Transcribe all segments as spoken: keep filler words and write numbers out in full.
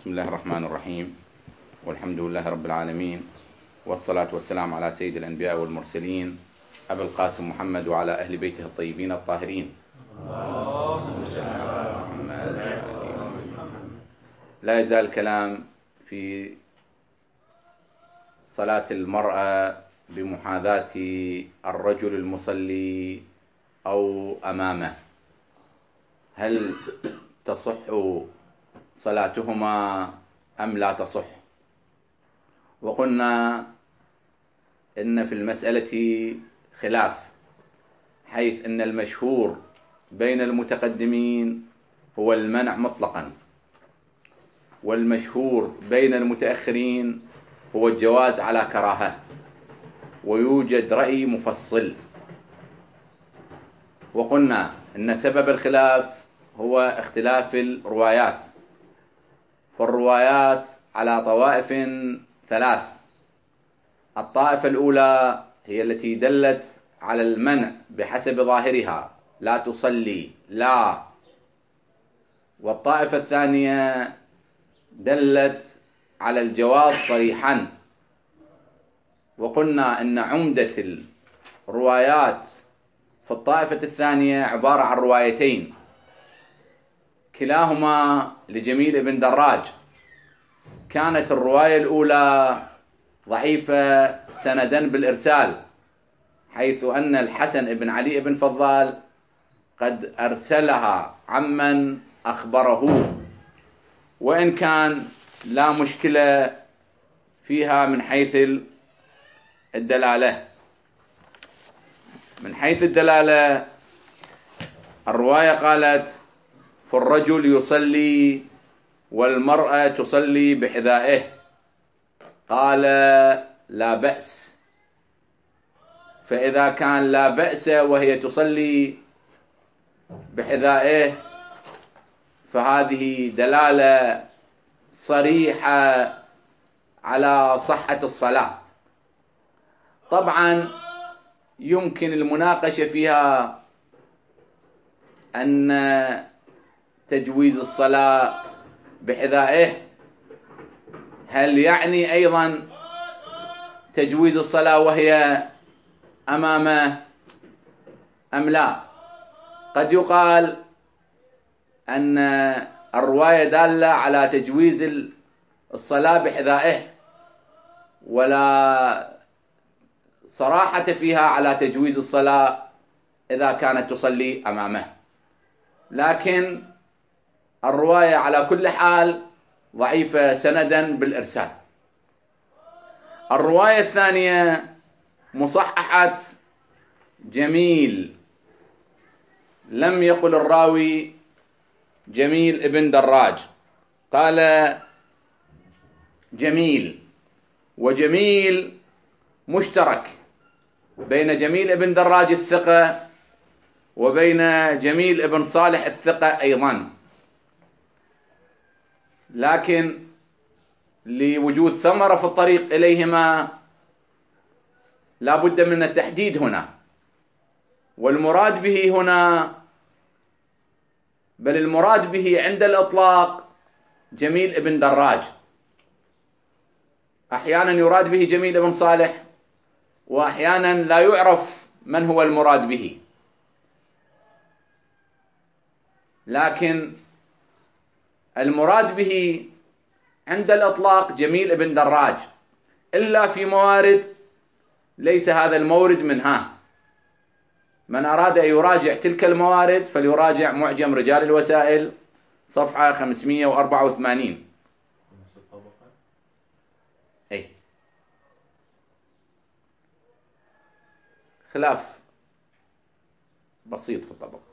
بسم الله الرحمن الرحيم، والحمد لله رب العالمين، والصلاة والسلام على سيد الأنبياء والمرسلين أبي القاسم محمد وعلى أهل بيته الطيبين الطاهرين. لا يزال الكلام في صلاة المرأة بمحاذاة الرجل المصلي أو أمامه. هل تصح صلاتهما أم لا تصح؟ وقلنا إن في المسألة خلاف، حيث أن المشهور بين المتقدمين هو المنع مطلقا، والمشهور بين المتأخرين هو الجواز على كراهة، ويوجد رأي مفصل. وقلنا أن سبب الخلاف هو اختلاف الروايات، فالروايات على طوائف ثلاث. الطائفة الأولى هي التي دلت على المنع بحسب ظاهرها، لا تصلي لا. والطائفة الثانية دلت على الجواز صريحا. وقلنا أن عمدة الروايات في الطائفة الثانية عبارة عن روايتين، كلاهما لجميل بن دراج. كانت الرواية الأولى ضعيفة سندا بالإرسال، حيث أن الحسن بن علي بن فضال قد أرسلها عمن أخبره، وإن كان لا مشكلة فيها من حيث الدلالة. من حيث الدلالة الرواية قالت: فالرجل يصلي والمرأة تصلي بحذائه. قال: لا بأس. فإذا كان لا بأس وهي تصلي بحذائه فهذه دلالة صريحة على صحة الصلاة. طبعا يمكن المناقشة فيها أن تجويز الصلاة بحذائه هل يعني أيضا تجويز الصلاة وهي أمامه أم لا؟ قد يقال أن الرواية دالة على تجويز الصلاة بحذائه، ولا صراحة فيها على تجويز الصلاة إذا كانت تصلي أمامه. لكن الرواية على كل حال ضعيفة سندا بالإرسال. الرواية الثانية مصححة جميل، لم يقل الراوي جميل ابن دراج، قال جميل. وجميل مشترك بين جميل ابن دراج الثقة وبين جميل ابن صالح الثقة أيضا، لكن لوجود ثمرة في الطريق إليهما لا بد من التحديد هنا. والمراد به هنا، بل المراد به عند الإطلاق جميل ابن دراج. أحيانا يراد به جميل ابن صالح، وأحيانا لا يعرف من هو المراد به. لكن المراد به عند الإطلاق جميل ابن دراج، إلا في موارد ليس هذا المورد منها. من أراد أن يراجع تلك الموارد فليراجع معجم رجال الوسائل صفحة خمسمائة وأربعة وثمانين. أي خلاف بسيط في الطبق.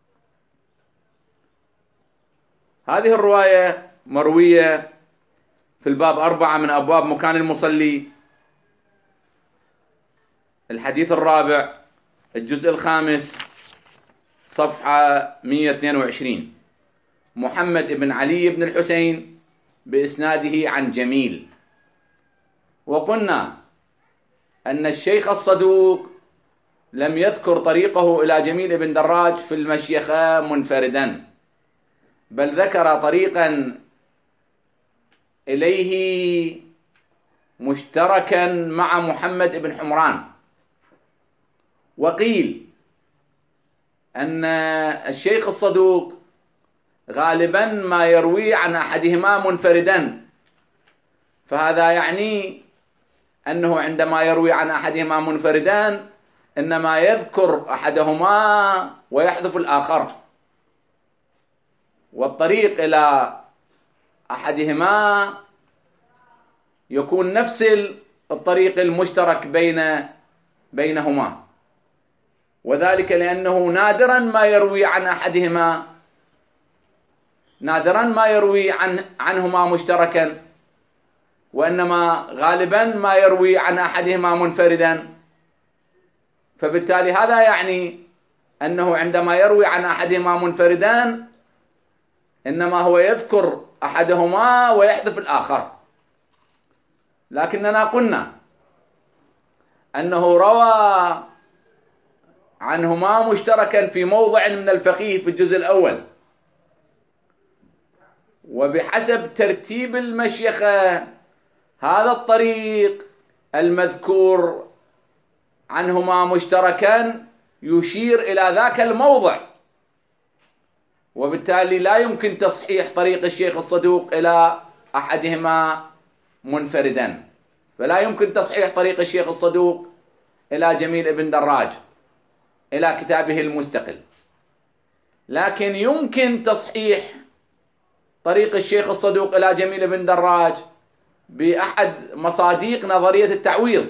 هذه الرواية مروية في الباب أربعة من أبواب مكان المصلي، الحديث الرابع، الجزء الخامس، صفحة مئة واثنين وعشرين. محمد بن علي بن الحسين بإسناده عن جميل. وقلنا أن الشيخ الصدوق لم يذكر طريقه إلى جميل بن دراج في المشيخة منفردا، بل ذكر طريقا إليه مشتركا مع محمد بن حمران. وقيل أن الشيخ الصدوق غالبا ما يروي عن أحدهما منفردا، فهذا يعني أنه عندما يروي عن أحدهما منفردا إنما يذكر أحدهما ويحذف الآخر، والطريق إلى أحدهما يكون نفس الطريق المشترك بين بينهما، وذلك لأنه نادرا ما يروي عن أحدهما نادرا ما يروي عن عنهما مشتركا، وإنما غالبا ما يروي عن أحدهما منفردا. فبالتالي هذا يعني أنه عندما يروي عن أحدهما منفردا إنما هو يذكر أحدهما ويحذف الآخر. لكننا قلنا أنه روى عنهما مشتركا في موضع من الفقيه في الجزء الأول، وبحسب ترتيب المشيخة هذا الطريق المذكور عنهما مشتركا يشير إلى ذاك الموضع، وبالتالي لا يمكن تصحيح طريق الشيخ الصدوق إلى أحدهما منفردا، فلا يمكن تصحيح طريق الشيخ الصدوق إلى جميل ابن دراج إلى كتابه المستقل. لكن يمكن تصحيح طريق الشيخ الصدوق إلى جميل بن دراج بأحد مصاديق نظرية التعويض،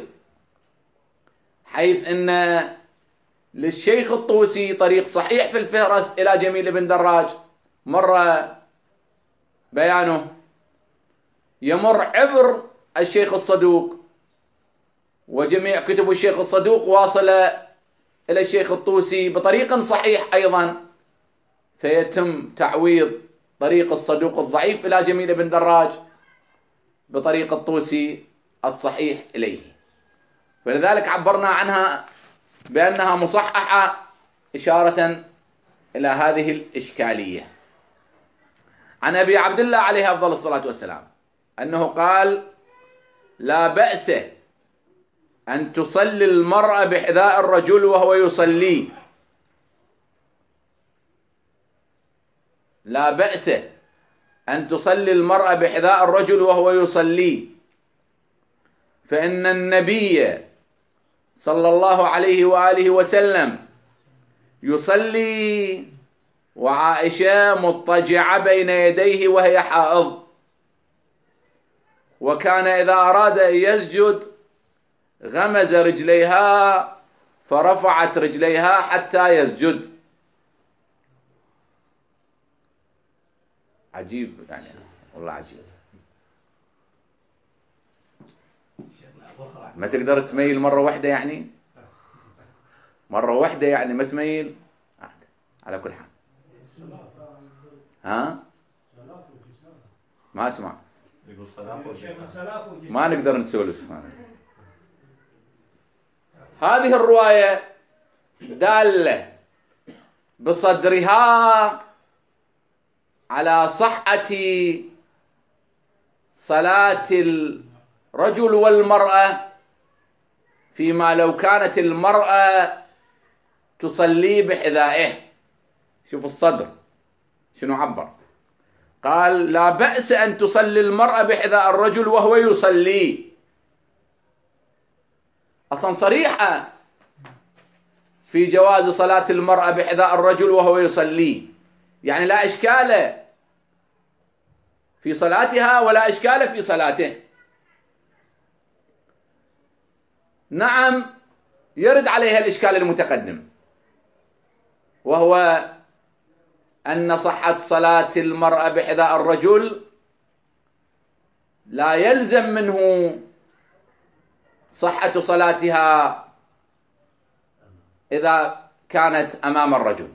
حيث أن للشيخ الطوسي طريق صحيح في الفهرست إلى جميل بن دراج مر بيانه يمر عبر الشيخ الصدوق، وجميع كتب الشيخ الصدوق واصلة إلى الشيخ الطوسي بطريق صحيح أيضا، فيتم تعويض طريق الصدوق الضعيف إلى جميل بن دراج بطريق الطوسي الصحيح إليه. فلذلك عبرنا عنها بأنها مصححة إشارة إلى هذه الإشكالية. عن أبي عبد الله عليه أفضل الصلاة والسلام أنه قال: لا بأس أن تصلي المرأة بحذاء الرجل وهو يصلي. لا بأس أن تصلي المرأة بحذاء الرجل وهو يصلي، فإن النبي صلى الله عليه وآله وسلم يصلي وعائشة مضطجعة بين يديه وهي حائض، وكان إذا أراد أن يسجد غمز رجليها فرفعت رجليها حتى يسجد. عجيب يعني، والله عجيب. ما تقدر تميل مرة واحدة يعني مرة واحدة يعني ما تميل على كل حال. ها ما اسمع، ما نقدر نسولف. هذه الرواية دالة بصدرها على صحة صلاة الرجل والمرأة فيما لو كانت المرأة تصلي بحذائه. شوف الصدر شنو عبر، قال: لا بأس أن تصلي المرأة بحذاء الرجل وهو يصلي. أصلا صريحة في جواز صلاة المرأة بحذاء الرجل وهو يصلي، يعني لا إشكال في صلاتها ولا إشكال في صلاته. نعم يرد عليها الإشكال المتقدم، وهو أن صحة صلاة المرأة بحذاء الرجل لا يلزم منه صحة صلاتها إذا كانت أمام الرجل.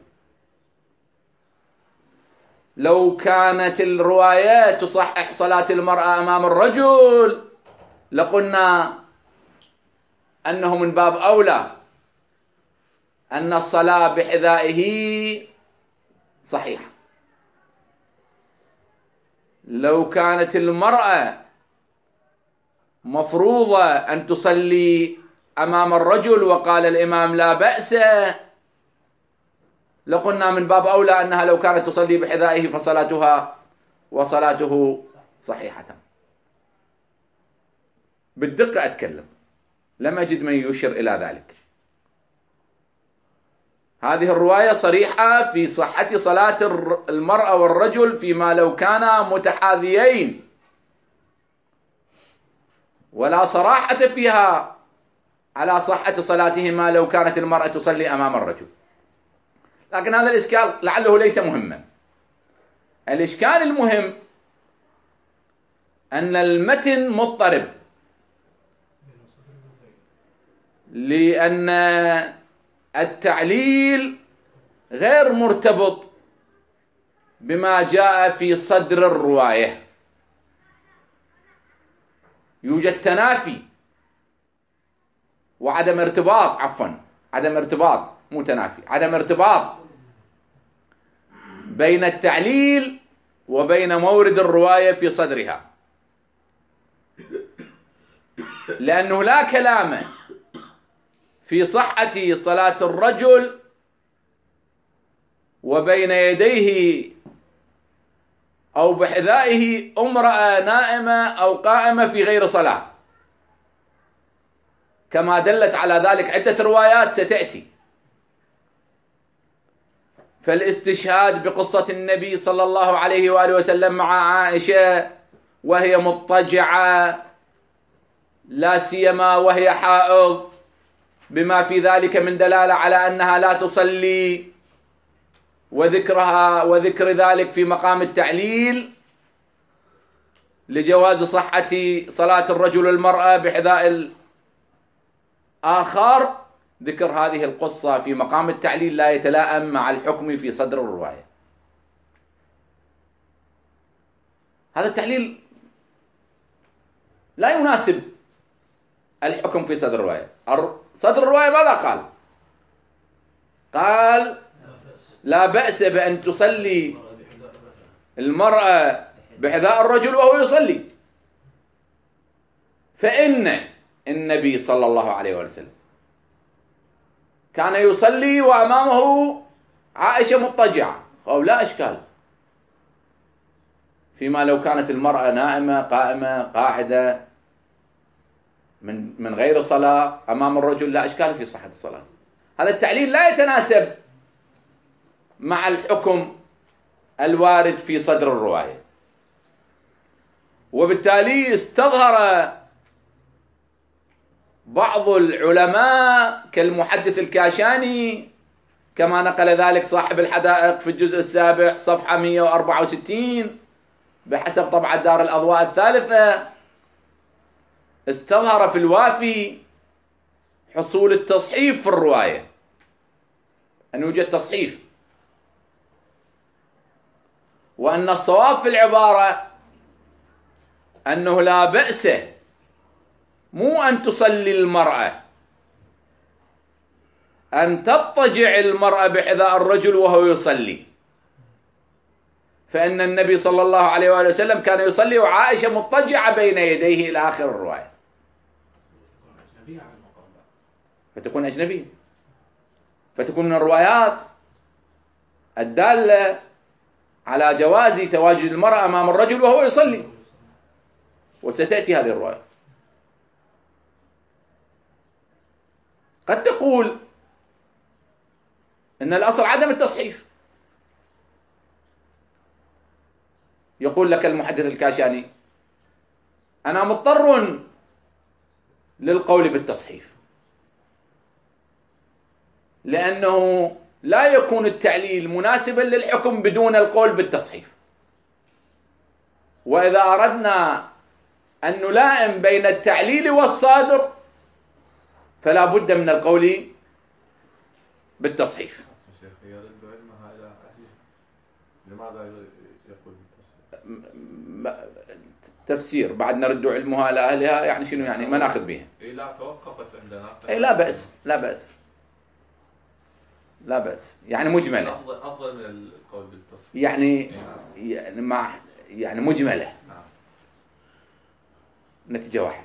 لو كانت الروايات تصحح صلاة المرأة أمام الرجل لقلنا أنه من باب أولى أن الصلاة بحذائه صحيحة. لو كانت المرأة مفروضة أن تصلي أمام الرجل وقال الإمام لا بأس، لقلنا من باب أولى أنها لو كانت تصلي بحذائه فصلاتها وصلاته صحيحة. بالدقة أتكلم، لم أجد من يشير إلى ذلك. هذه الرواية صريحة في صحة صلاة المرأة والرجل فيما لو كانا متحاذيين، ولا صراحة فيها على صحة صلاتهما لو كانت المرأة تصلي أمام الرجل. لكن هذا الإشكال لعله ليس مهما. الإشكال المهم أن المتن مضطرب، لأن التعليل غير مرتبط بما جاء في صدر الرواية. يوجد تنافي وعدم ارتباط، عفوا عدم ارتباط مو تنافي، عدم ارتباط بين التعليل وبين مورد الرواية في صدرها، لأنه لا كلام في صحة صلاة الرجل وبين يديه أو بحذائه امرأة نائمة أو قائمة في غير صلاة، كما دلت على ذلك عدة روايات ستأتي. فالاستشهاد بقصة النبي صلى الله عليه وآله وسلم مع عائشة وهي مضطجعة، لا سيما وهي حائض، بما في ذلك من دلالة على أنها لا تصلي، وذكرها وذكر ذلك في مقام التعليل لجواز صحة صلاة الرجل المرأة بحذاء الآخر، ذكر هذه القصة في مقام التعليل لا يتلائم مع الحكم في صدر الرواية. هذا التعليل لا يناسب الحكم في صدر الرواية. صدر الرواية ماذا قال؟ قال لا بأس بأن تصلي المرأة بحذاء الرجل وهو يصلي، فإن النبي صلى الله عليه وسلم كان يصلي وأمامه عائشة مضطجعة، أو لا إشكال فيما لو كانت المرأة نائمة قائمة قاعدة من من غير صلاة أمام الرجل، لا إشكال في صحة الصلاة. هذا التعليل لا يتناسب مع الحكم الوارد في صدر الرواية، وبالتالي استظهر بعض العلماء كالمحدث الكاشاني، كما نقل ذلك صاحب الحدائق في الجزء السابع صفحة مئة وأربعة وستين بحسب طبعة دار الأضواء الثالثة، استظهر في الوافي حصول التصحيف في الرواية، أن يوجد تصحيف، وأن الصواب في العبارة أنه لا بأس مو أن تصلي المرأة، أن تضطجع المرأة بحذاء الرجل وهو يصلي، فإن النبي صلى الله عليه وآله وسلم كان يصلي وعائشة مضطجعة بين يديه إلى آخر الرواية، فتكون أجنبية، فتكون من الروايات الدالة على جواز تواجد المرأة أمام الرجل وهو يصلي، وستأتي هذه الرواية. قد تقول إن الأصل عدم التصحيف، يقول لك المحدث الكاشاني أنا مضطر للقول بالتصحيف، لأنه لا يكون التعليل مناسبا للحكم بدون القول بالتصحيف، وإذا أردنا أن نلائم بين التعليل والصادر فلا بد من القول بالتصحيف. لماذا يقول تفسير بعد نرد علمها إلى أهلها، يعني شنو يعني ما ناخذ بها؟ إيه لا توقفت عندنا. إيه لا بأس لا بأس لا بأس يعني مجملة أفضل أفضل من القول بالتصحيح يعني, يعني مع يعني مجملة. نتيجة واحدة.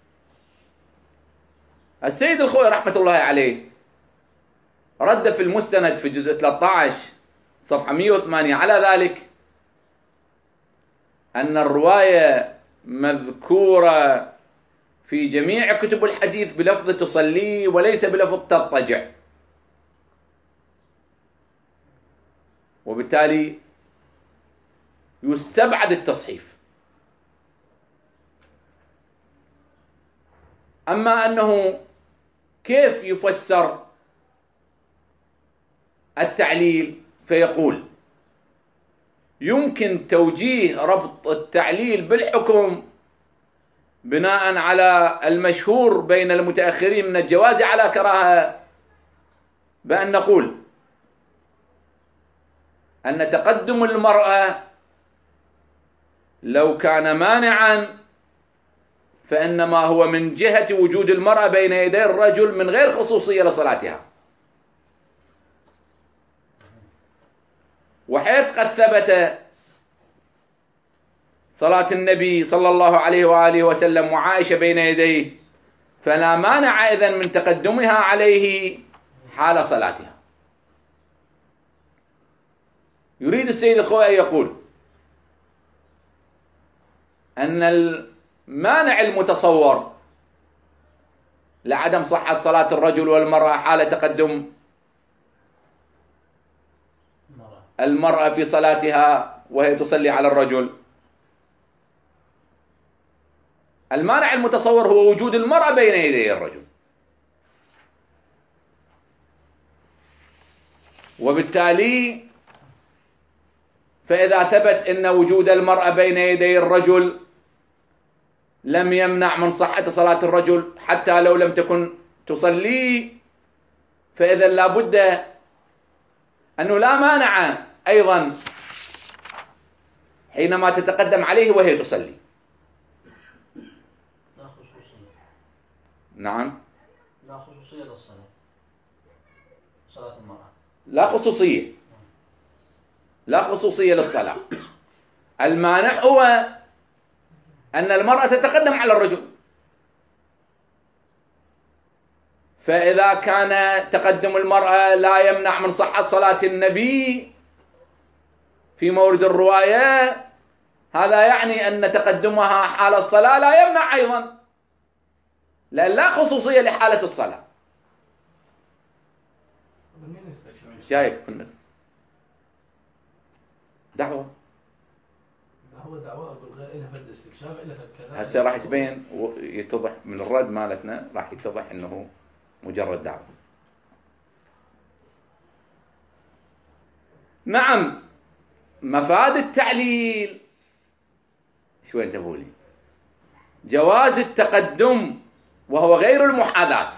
السيد الخوئي رحمة الله عليه رد في المستند في جزء ثلاثة عشر صفحة مئة وثمانية على ذلك أن الرواية مذكورة في جميع كتب الحديث بلفظ تصلي وليس بلفظ تضطجع، وبالتالي يستبعد التصحيف. أما أنه كيف يفسر التعليل، فيقول يمكن توجيه ربط التعليل بالحكم بناء على المشهور بين المتأخرين من الجواز على كراهة، بأن نقول أن تقدم المرأة لو كان مانعا فإنما هو من جهة وجود المرأة بين يدي الرجل من غير خصوصية لصلاتها، وحيث قد ثبت صلاة النبي صلى الله عليه وآله وسلم وعائشة بين يديه، فلا مانع إذن من تقدمها عليه حال صلاتها. يريد السيد الخوئي يقول أن المانع المتصور لعدم صحة صلاة الرجل والمرأة حال تقدم المرأة في صلاتها وهي تصلي على الرجل، المانع المتصور هو وجود المرأة بين يدي الرجل، وبالتالي فإذا ثبت أن وجود المرأة بين يدي الرجل لم يمنع من صحة صلاة الرجل حتى لو لم تكن تصلي، فإذا لا بد أنه لا مانع أيضا حينما تتقدم عليه وهي تصلي. لا خصوصية. نعم. لا خصوصية للصلاة. صلاة المرأة. لا خصوصية. لا خصوصية للصلاة. المانع هو أن المرأة تتقدم على الرجل، فإذا كان تقدم المرأة لا يمنع من صحة صلاة النبي في مورد الرواية، هذا يعني أن تقدمها حال الصلاة لا يمنع أيضا، لأن لا خصوصية لحالة الصلاة. جايب كنا دعوة هو دعوة أقول غير إلها فد استكشاف إلها فد كذا. هسه راح تبين ويتضح من الرد مالتنا، راح يتضح أنه مجرد دعوة. نعم، مفاد التعليل شو انتبهوا لي؟ جواز التقدم وهو غير المحاذاة،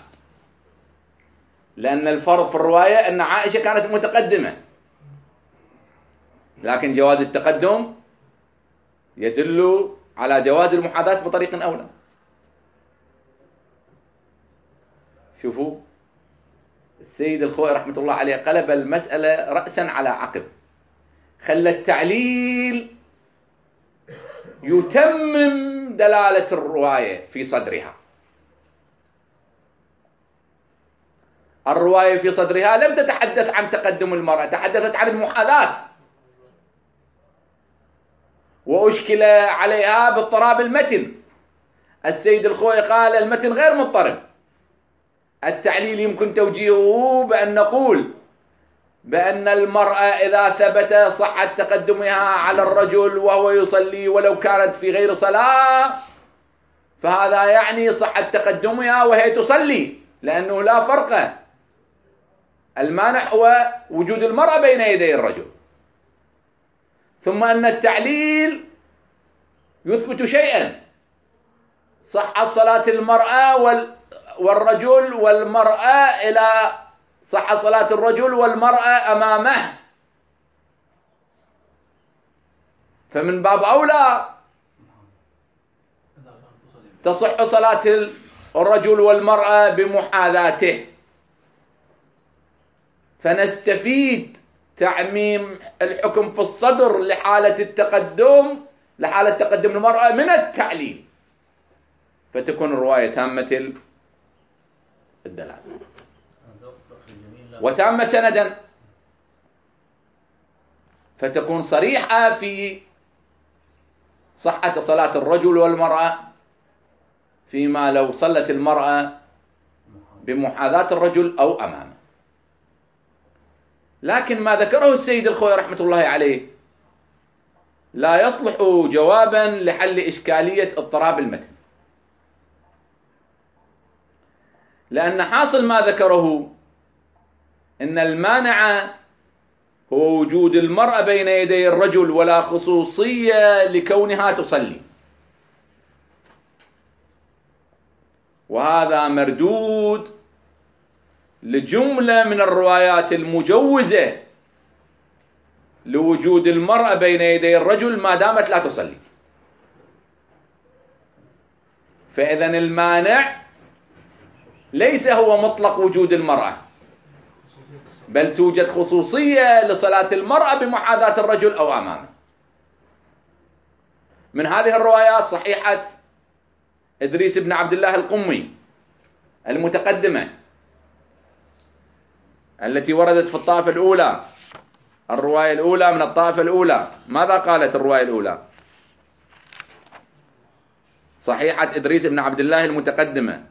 لأن الفرض في الرواية أن عائشة كانت متقدمة، لكن جواز التقدم يدل على جواز المحاذاة بطريق أولى. شوفوا السيد الخوئي رحمة الله عليه قلب المسألة رأسا على عقب، خلى التعليل يتمم دلالة الرواية في صدرها. الرواية في صدرها لم تتحدث عن تقدم المرأة، تحدثت عن المحاذاة، وأشكل عليها باضطراب المتن. السيد الخوئي قال المتن غير مضطرب، التعليل يمكن توجيهه بأن نقول بأن المرأة إذا ثبت صحة تقدمها على الرجل وهو يصلي ولو كانت في غير صلاة، فهذا يعني صحة تقدمها وهي تصلي، لأنه لا فرق. المانع هو وجود المرأة بين يدي الرجل. ثم أن التعليل يثبت شيئا، صحة صلاة المرأة والرجل والمرأة إلى صحة صلاة الرجل والمرأة أمامه، فمن باب أولى تصح صلاة الرجل والمرأة بمحاذاته. فنستفيد تعميم الحكم في الصدر لحالة التقدم لحالة تقدم المرأة من التعليل، فتكون الرواية تامة الدلالة وتامة سندا، فتكون صريحة في صحة صلاة الرجل والمرأة، فيما لو صلت المرأة بمحاذاة الرجل أو أمامه. لكن ما ذكره السيد الخوئي رحمة الله عليه لا يصلح جوابا لحل إشكالية اضطراب المتن، لأن حاصل ما ذكره إن المانع هو وجود المرأة بين يدي الرجل ولا خصوصية لكونها تصلي، وهذا مردود لجملة من الروايات المجوزة لوجود المرأة بين يدي الرجل ما دامت لا تصلي. فإذن المانع ليس هو مطلق وجود المرأة، بل توجد خصوصية لصلاة المرأة بمحاذاة الرجل أو أمامه. من هذه الروايات صحيحة إدريس بن عبد الله القمي المتقدمة التي وردت في الطائفة الأولى، الرواية الأولى من الطائفة الأولى. ماذا قالت الرواية الأولى؟ صحيحة إدريس بن عبد الله المتقدمة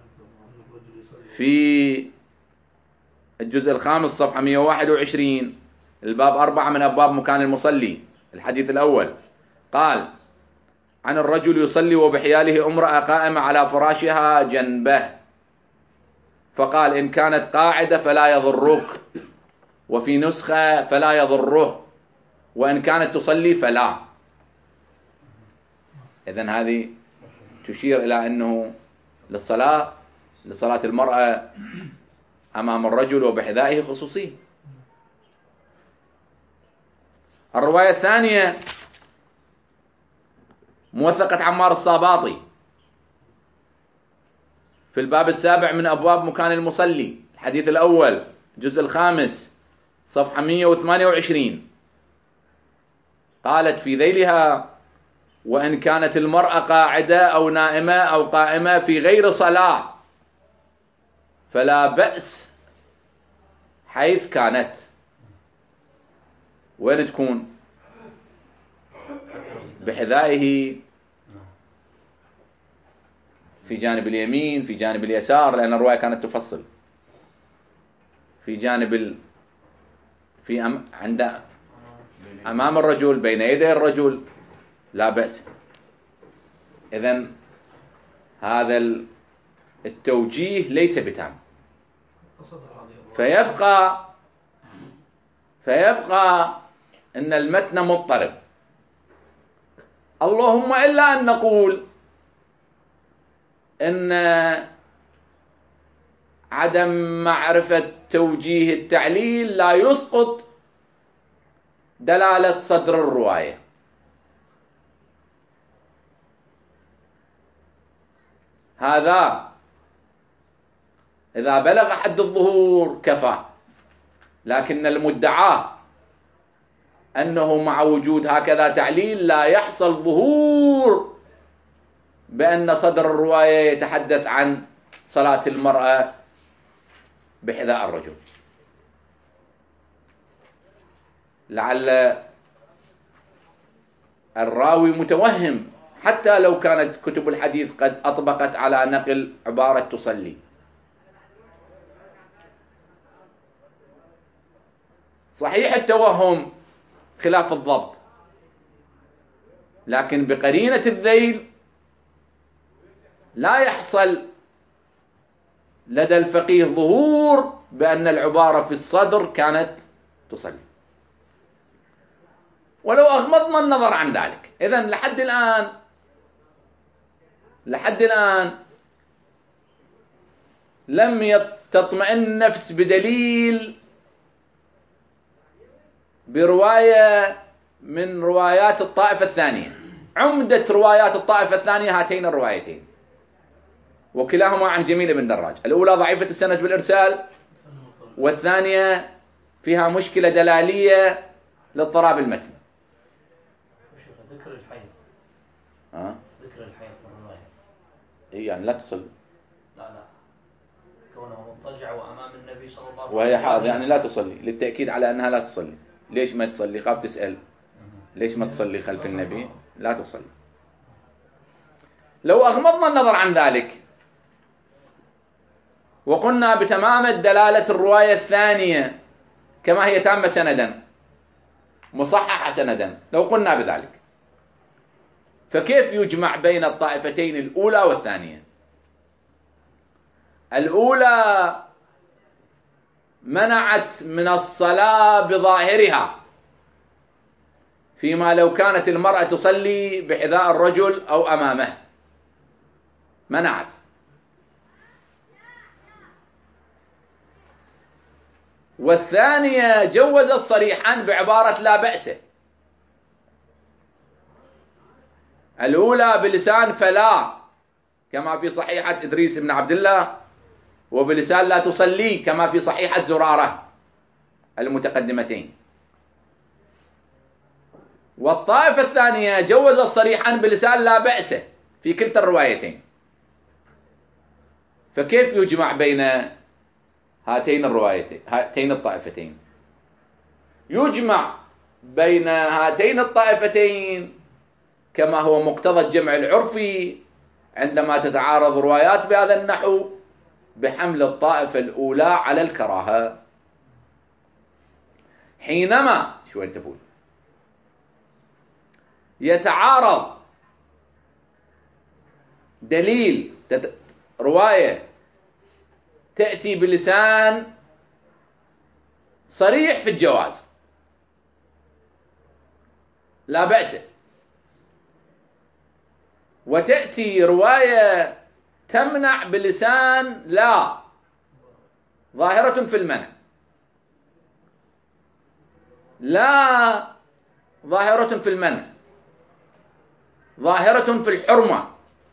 في الجزء الخامس صفحة مئة وواحد وعشرين، الباب أربعة من أبواب مكان المصلي، الحديث الأول، قال: عن الرجل يصلي وبحياله امرأة قائمة على فراشها جنبه، فقال: إن كانت قاعدة فلا يضرك، وفي نسخة فلا يضره، وإن كانت تصلي فلا. إذن هذه تشير إلى أنه للصلاة لصلاة المرأة أمام الرجل وبحذائه خصوصية. الرواية الثانية موثقة عمار الصاباطي في الباب السابع من أبواب مكان المصلي، الحديث الأول، الجزء الخامس، صفحة مئة وثمانية وعشرين، قالت في ذيلها: وإن كانت المرأة قاعدة أو نائمة أو قائمة في غير صلاة فلا بأس حيث كانت. وين تكون؟ بحذائه، في جانب اليمين، في جانب اليسار، لأن الرواية كانت تفصل في جانب ال... في أم... عند أمام الرجل، بين يدي الرجل، لا بأس. إذن هذا التوجيه ليس بتام، فيبقى فيبقى أن المتن مضطرب، اللهم إلا أن نقول أن عدم معرفة توجيه التعليل لا يسقط دلالة صدر الرواية. هذا إذا بلغ حد الظهور كفى، لكن المدعى أنه مع وجود هكذا تعليل لا يحصل ظهور بأن صدر الرواية يتحدث عن صلاة المرأة بحذاء الرجل. لعل الراوي متوهم حتى لو كانت كتب الحديث قد أطبقت على نقل عبارة تصلي. صحيح التوهم خلاف الضبط، لكن بقرينة الذيل لا يحصل لدى الفقيه ظهور بأن العبارة في الصدر كانت تصلي، ولو أغمضنا النظر عن ذلك. إذن لحد الآن لحد الآن لم تطمئن النفس بدليل برواية من روايات الطائفة الثانية. عمدة روايات الطائفة الثانية هاتين الروايتين، وكلاهما عن جميل بن دراج. الأولى ضعيفة السند بالإرسال، والثانية فيها مشكلة دلالية لاضطراب المتن. ذكر الحيض ها؟ ذكر الحيض في الرواية. إيه يعني لا تصلي. لا لا كونه مضطجع وأمام النبي صلى الله عليه وسلم وهي حاضر يعني لا تصلي، للتأكيد على أنها لا تصلي. ليش ما تصلي؟ خاف تسأل ليش ما تصلي خلف النبي؟ لا تصلي. لو أغمضنا النظر عن ذلك وقلنا بتمام دلالة الرواية الثانية كما هي تامة سندا مصححة سندا، لو قلنا بذلك فكيف يجمع بين الطائفتين الأولى والثانية؟ الأولى منعت من الصلاة بظاهرها، فيما لو كانت المرأة تصلي بحذاء الرجل أو أمامه منعت. والثانية جوزت صريحا بعبارة لا بأس. الأولى بلسان فلا كما في صحيحة إدريس بن عبد الله، وبلسان لا تصلي كما في صحيحة زرارة المتقدمتين. والطائفة الثانية جوزت صريحا بلسان لا بأس في كلتا الروايتين. فكيف يجمع بين هاتين الروايتين هاتين الطائفتين؟ يجمع بين هاتين الطائفتين كما هو مقتضى الجمع العرفي عندما تتعارض روايات بهذا النحو بحمل الطائفة الأولى على الكراهة. حينما شو أنت تقول يتعارض دليل تت... رواية تأتي بلسان صريح في الجواز لا بأس، وتأتي رواية تمنع بلسان لا ظاهرة في المنع، لا ظاهرة في المنع، ظاهرة في الحرمة،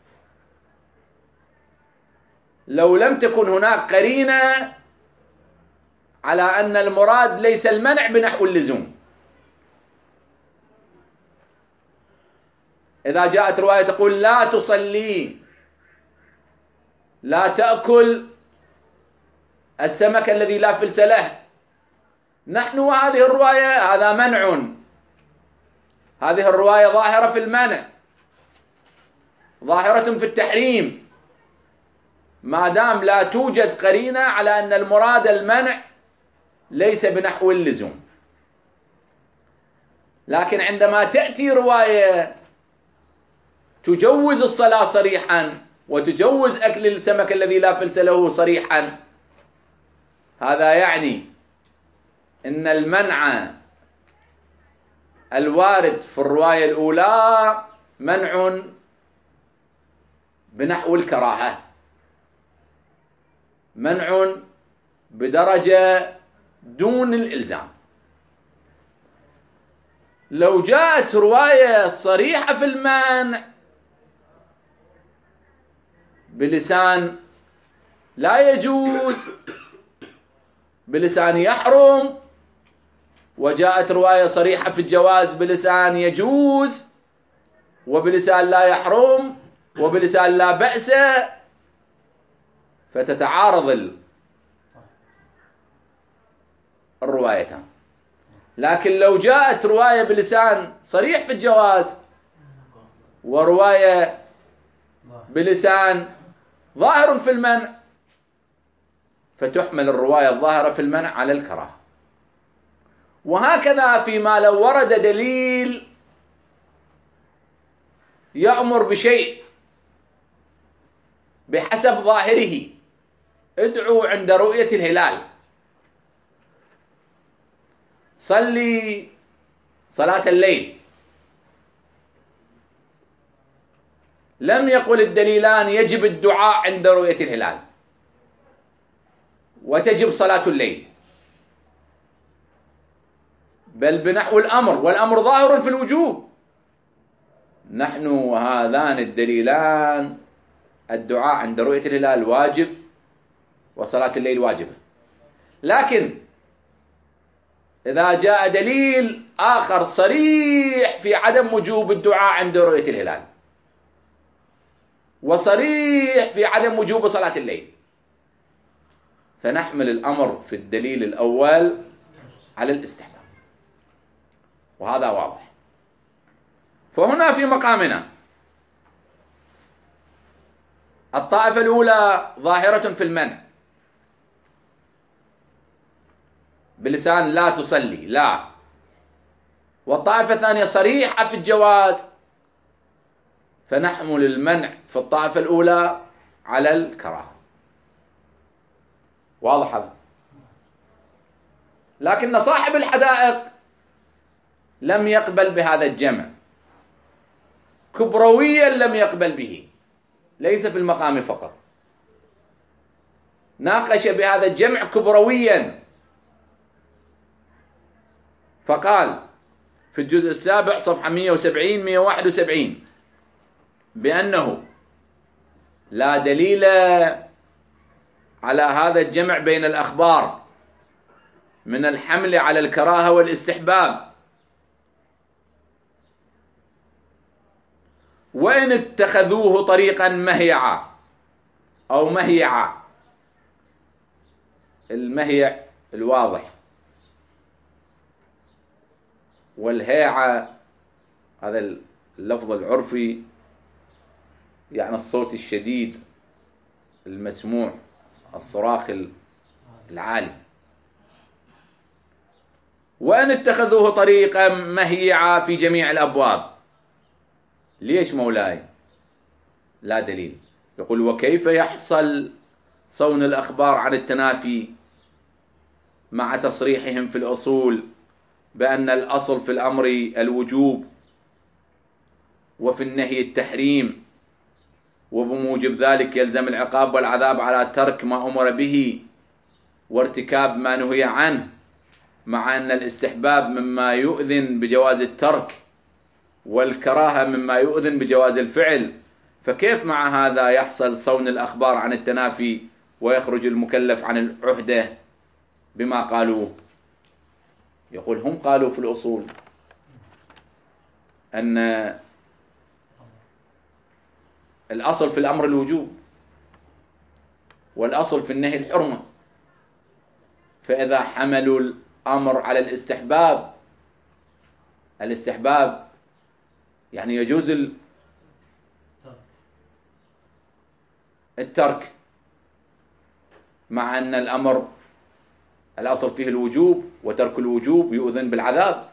لو لم تكن هناك قرينة على أن المراد ليس المنع بنحو اللزوم. إذا جاءت رواية تقول لا تصلي، لا تأكل السمك الذي لا فلس له، نحن وهذه الرواية هذا منع، هذه الرواية ظاهرة في المنع، ظاهرة في التحريم، ما دام لا توجد قرينة على أن المراد المنع ليس بنحو اللزوم. لكن عندما تأتي رواية تجوز الصلاة صريحا وتجوز أكل السمك الذي لا فلس له صريحا، هذا يعني أن المنع الوارد في الرواية الأولى منع بنحو الكراهة، منع بدرجة دون الإلزام. لو جاءت رواية صريحة في المنع بلسان لا يجوز، بلسان يحرم، وجاءت رواية صريحة في الجواز بلسان يجوز وبلسان لا يحرم وبلسان لا بأس، فتتعارض الروايتان. لكن لو جاءت رواية بلسان صريح في الجواز ورواية بلسان ظاهر في المنع، فتحمل الرواية الظاهرة في المنع على الكراهة. وهكذا فيما لو ورد دليل يأمر بشيء بحسب ظاهره، ادعوا عند رؤية الهلال، صلي صلاة الليل، لم يقل الدليلان يجب الدعاء عند رؤية الهلال وتجب صلاة الليل، بل بنحو الأمر، والأمر ظاهر في الوجوب. نحن وهذان الدليلان الدعاء عند رؤية الهلال واجب وصلاة الليل واجبة. لكن إذا جاء دليل آخر صريح في عدم وجوب الدعاء عند رؤية الهلال وصريح في عدم وجوب صلاة الليل، فنحمل الأمر في الدليل الأول على الاستحباب، وهذا واضح. فهنا في مقامنا الطائفة الأولى ظاهرة في المنع بلسان لا تصلي لا، والطائفة الثانية صريحة في الجواز، فنحمل المنع في الطائفة الأولى على الكراهة. واضح هذا؟ لكن صاحب الحدائق لم يقبل بهذا الجمع، كبرويا لم يقبل به، ليس في المقام فقط، ناقش بهذا الجمع كبرويا، فقال في الجزء السابع صفحة مئة وسبعين مئة وواحد وسبعين بأنه لا دليل على هذا الجمع بين الأخبار من الحمل على الكراهة والاستحباب، وإن اتخذوه طريقا مهيعا أو مهيعا. المهيع الواضح، والهيعة هذا اللفظ العرفي يعني الصوت الشديد المسموع، الصراخ العالي. وأن اتخذوه طريقا مهيعا في جميع الأبواب. ليش مولاي؟ لا دليل. يقول وكيف يحصل صون الأخبار عن التنافي مع تصريحهم في الأصول بأن الأصل في الأمر الوجوب وفي النهي التحريم، وبموجب ذلك يلزم العقاب والعذاب على ترك ما أمر به وارتكاب ما نهي عنه، مع أن الاستحباب مما يؤذن بجواز الترك والكراهة مما يؤذن بجواز الفعل، فكيف مع هذا يحصل صون الأخبار عن التنافي ويخرج المكلف عن العهدة بما قالوه؟ يقول هم قالوا في الأصول أن الأصل في الأمر الوجوب والأصل في النهي الحرمة، فإذا حملوا الأمر على الاستحباب، الاستحباب يعني يجوز الترك، مع أن الأمر الأصل فيه الوجوب وترك الوجوب يؤذن بالعذاب،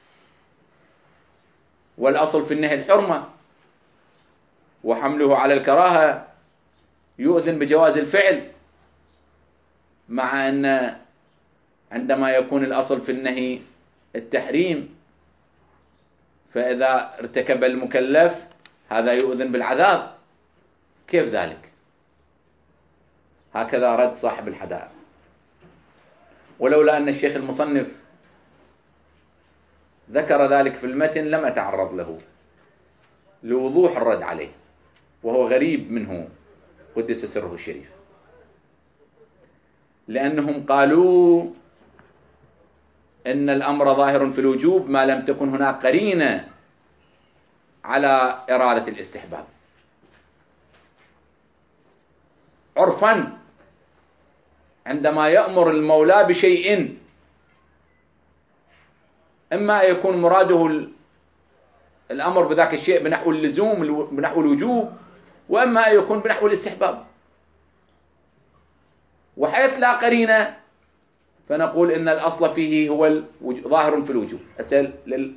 والأصل في النهي الحرمة وحمله على الكراهة يؤذن بجواز الفعل، مع أن عندما يكون الأصل في النهي التحريم فإذا ارتكب المكلف هذا يؤذن بالعذاب. كيف ذلك؟ هكذا رد صاحب الحدائق، ولولا أن الشيخ المصنف ذكر ذلك في المتن لم أتعرض له لوضوح الرد عليه، وهو غريب منه قدس سره الشريف، لأنهم قالوا إن الأمر ظاهر في الوجوب ما لم تكن هناك قرينة على إرادة الاستحباب. عرفا عندما يأمر المولى بشيء إما أن يكون مراده الأمر بذاك الشيء بنحو اللزوم بنحو الوجوب، وإما أن يكون بنحو الاستحباب، وحيث لا قرينة فنقول إن الأصل فيه هو ظاهر في الوجوب. أسأل لل...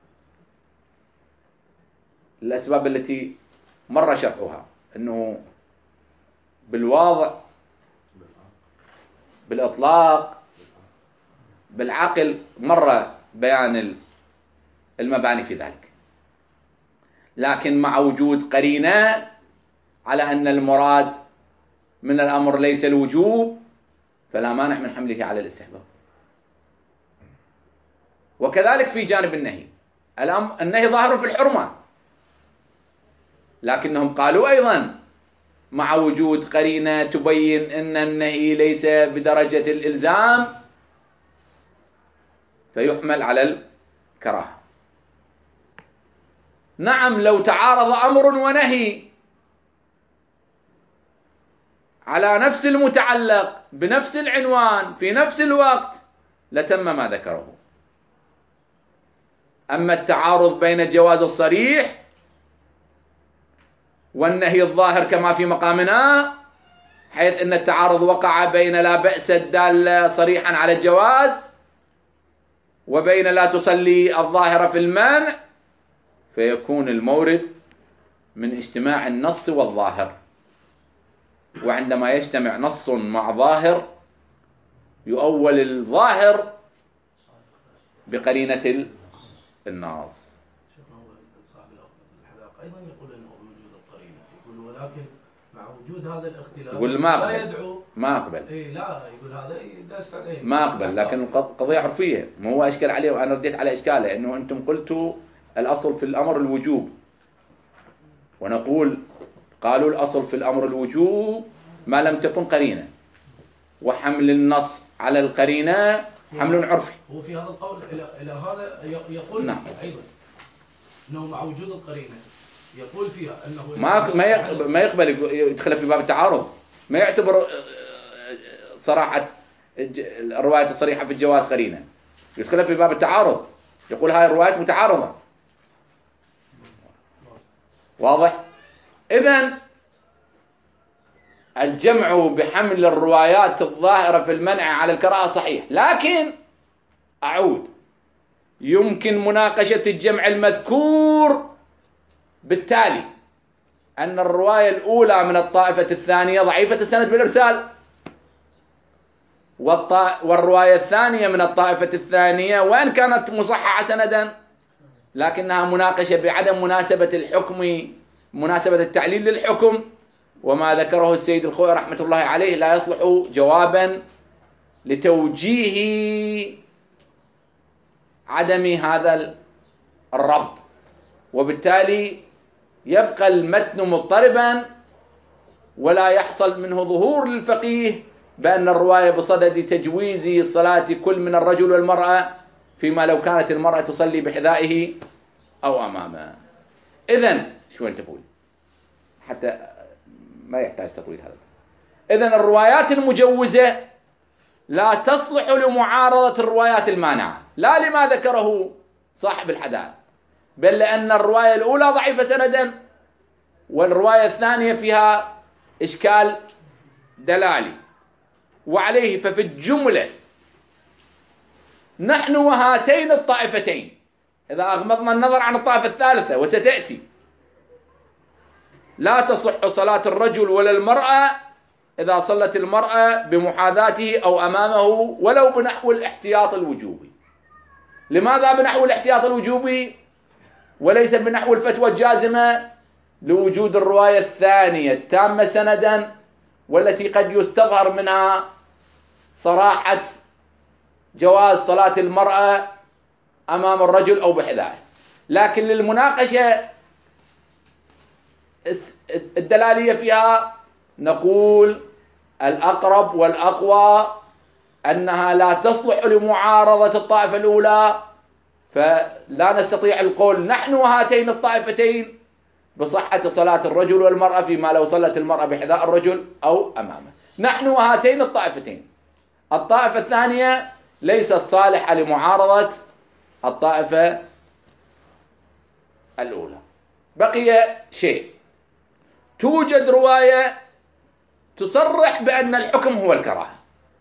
الأسباب التي مر شرحها، أنه بالواضع بالإطلاق بالعقل مر بيان المباني في ذلك، لكن مع وجود قرينة على أن المراد من الأمر ليس الوجوب فلا مانع من حمله على الاستحباب. وكذلك في جانب النهي، النهي ظاهر في الحرمة، لكنهم قالوا أيضا مع وجود قرينة تبين أن النهي ليس بدرجة الإلزام فيحمل على الكراهة. نعم، لو تعارض أمر ونهي على نفس المتعلق بنفس العنوان في نفس الوقت لتم ما ذكره. أما التعارض بين الجواز الصريح والنهي الظاهر كما في مقامنا، حيث أن التعارض وقع بين لا بأس الدالة صريحا على الجواز وبين لا تصلي الظاهرة في المنع، فيكون المورد من اجتماع النص والظاهر. وعندما يجتمع نص مع ظاهر يؤول الظاهر بقرينة النص. صاحب الحذاق ايضا يقول انه بوجود القرينه، يقول ولكن مع وجود هذا الاختلاف يقول ما لا أقبل يدعو ما أقبل اي لا يقول هذا ليس عليه ما أقبل لكن القضية عرفية، ما هو أشكال عليه وأنا رديت على إشكاله، إنه أنتم قلتوا الأصل في الأمر الوجوب، ونقول قالوا الأصل في الأمر الوجوب ما لم تكن قرينة، وحمل النص على القرينة حمل عرفي. هو في هذا القول الى الى هذا يقول نعم. ايضا انه مع وجود القرينه يقول فيها انه ما ما يقبل, ما يقبل يدخل في باب التعارض، ما يعتبر صراحة الرواية الصريحة في الجواز قرينة، يدخل في باب التعارض، يقول هاي الروايات متعارضة. واضح؟ إذن الجمع بحمل الروايات الظاهرة في المنع على الكراهة صحيح، لكن أعود يمكن مناقشة الجمع المذكور بالتالي أن الرواية الأولى من الطائفة الثانية ضعيفة السند بالإرسال، والرواية الثانية من الطائفة الثانية وإن كانت مصححة سندا لكنها مناقشة بعدم مناسبة الحكم، مناسبة التعليل للحكم، وما ذكره السيد الخوئي رحمة الله عليه لا يصلح جوابا لتوجيه عدم هذا الربط، وبالتالي يبقى المتن مضطربا ولا يحصل منه ظهور للفقيه بأن الرواية بصدد تجويز صلاة كل من الرجل والمرأة، فيما لو كانت المرأة تصلي بحذائه أو أمامه. إذن شو أنت تقول؟ حتى ما يحتاج تطويل هذا. إذن الروايات المجوزة لا تصلح لمعارضة الروايات المانعة، لا لما ذكره صاحب الحدائق، بل لأن الرواية الأولى ضعيفة سندا والرواية الثانية فيها إشكال دلالي، وعليه ففي الجملة نحن وهاتين الطائفتين، إذا أغمضنا النظر عن الطائفة الثالثة وستأتي، لا تصح صلاة الرجل ولا المرأة إذا صلت المرأة بمحاذاته أو أمامه ولو بنحو الاحتياط الوجوبي. لماذا بنحو الاحتياط الوجوبي وليس بنحو الفتوى الجازمة؟ لوجود الرواية الثانية التامة سندا والتي قد يستظهر منها صراحة جواز صلاة المرأة أمام الرجل أو بحذائه. لكن للمناقشة الدلالية فيها نقول الأقرب والأقوى أنها لا تصلح لمعارضة الطائفة الأولى، فلا نستطيع القول نحن وهاتين الطائفتين بصحة صلاة الرجل والمرأة فيما لو صلت المرأة بحذاء الرجل أو أمامه. نحن وهاتين الطائفتين، الطائفة الثانية ليست صالحة لمعارضة الطائفة الأولى. بقي شيء، توجد رواية تصرح بأن الحكم هو الكراهة.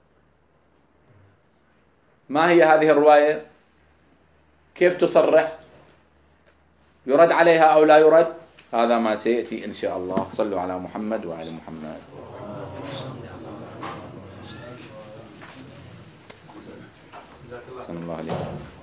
ما هي هذه الرواية؟ كيف تصرح؟ يرد عليها أو لا يرد؟ هذا ما سيأتي إن شاء الله. صلوا على محمد وعلى محمد. صلى الله عليه وسلم.